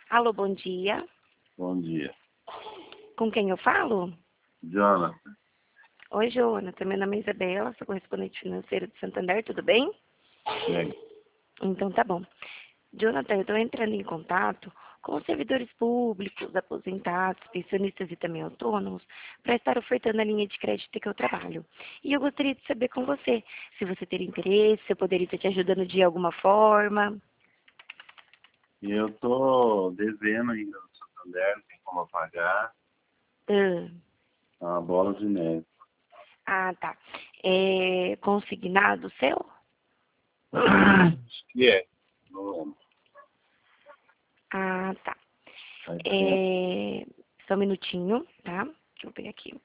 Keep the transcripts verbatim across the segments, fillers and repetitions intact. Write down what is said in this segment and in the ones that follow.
Alô, bom dia. Bom dia. Com quem eu falo? Jonathan. Oi, Jonathan. Meu nome é Isabela, sou correspondente financeira de Santander, tudo bem? Bem, Então tá bom. Jonathan, eu estou entrando em contato com os servidores públicos, aposentados, pensionistas e também autônomos para estar ofertando a linha de crédito que eu trabalho. E eu gostaria de saber com você se você teria interesse, se eu poderia estar te ajudando de alguma forma. e eu tô devendo ainda no Santander, não tem como pagar. Ah, É uma bola de neve. ah, tá. É consignado seu? Acho que é. Não lembro. Ah, tá. Faz tempo. É, só um minutinho, tá? Deixa eu pegar aqui.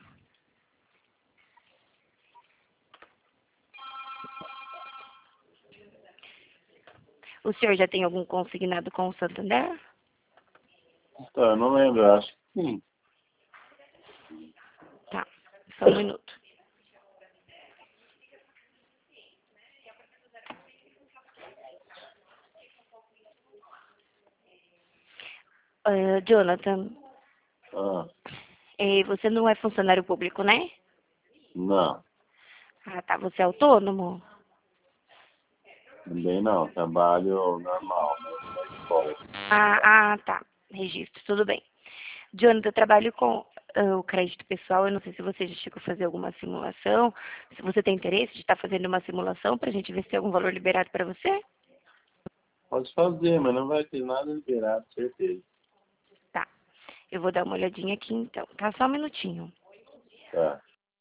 O senhor já tem algum consignado com o Santander? Tá, eu não lembro, eu acho que sim. Tá, só um minuto. Ah, Jonathan, Ah, eh, você não é funcionário público, né? não, Ah, tá. Você é autônomo? também não. Trabalho normal, né? Na escola. Ah, ah, tá. Registro, tudo bem. Jonathan, eu trabalho com ah, o crédito pessoal. Eu não sei se você já chegou a fazer alguma simulação. Se você tem interesse de estar fazendo uma simulação para a gente ver se tem algum valor liberado para você? Pode fazer, mas não vai ter nada liberado, certeza. Tá. Eu vou dar uma olhadinha aqui então. Tá, só um minutinho. Tá.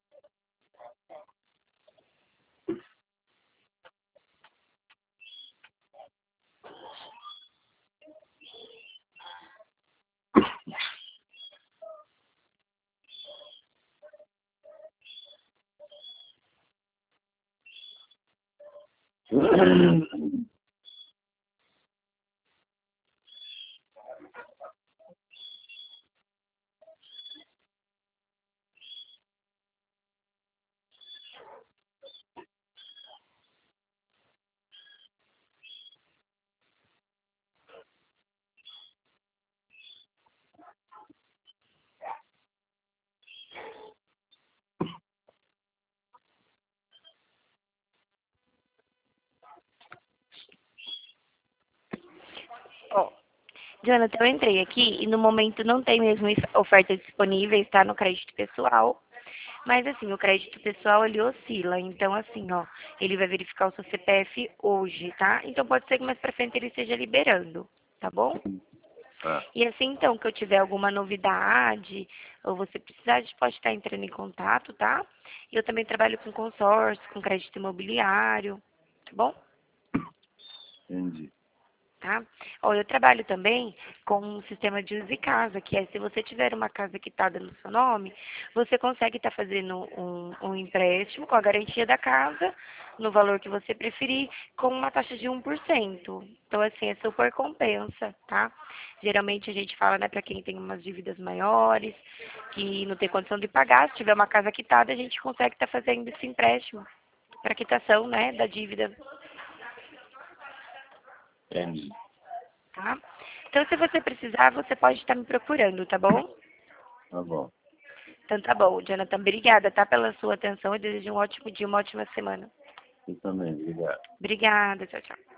Ó, Jonathan, eu entrei aqui e no momento não tem mesmo is- ofertas disponíveis, tá? No crédito pessoal. Mas assim, o crédito pessoal ele oscila. Então, assim, ó, ele vai verificar o seu C P F hoje, tá? Então pode ser que mais pra frente ele esteja liberando, tá bom? Tá. E assim, então, que eu tiver alguma novidade, ou você precisar, a gente pode estar entrando em contato, tá? E eu também trabalho com consórcio, com crédito imobiliário, tá bom? Entendi. Tá? Ó, eu trabalho também com um sistema de uso e casa, que é se você tiver uma casa quitada no seu nome, você consegue estar fazendo um, um empréstimo com a garantia da casa, no valor que você preferir, com uma taxa de um por cento. Então, assim, é super compensa, tá? Geralmente a gente fala, né, para quem tem umas dívidas maiores, que não tem condição de pagar, se tiver uma casa quitada, a gente consegue estar fazendo esse empréstimo para quitação, né, da dívida. Entendi. Tá? Então, se você precisar, você pode estar me procurando, tá bom? Tá bom. Então, tá bom, Jonathan. Obrigada, tá, pela sua atenção. Eu desejo um ótimo dia, uma ótima semana. Você também, obrigado. Obrigada, tchau, tchau.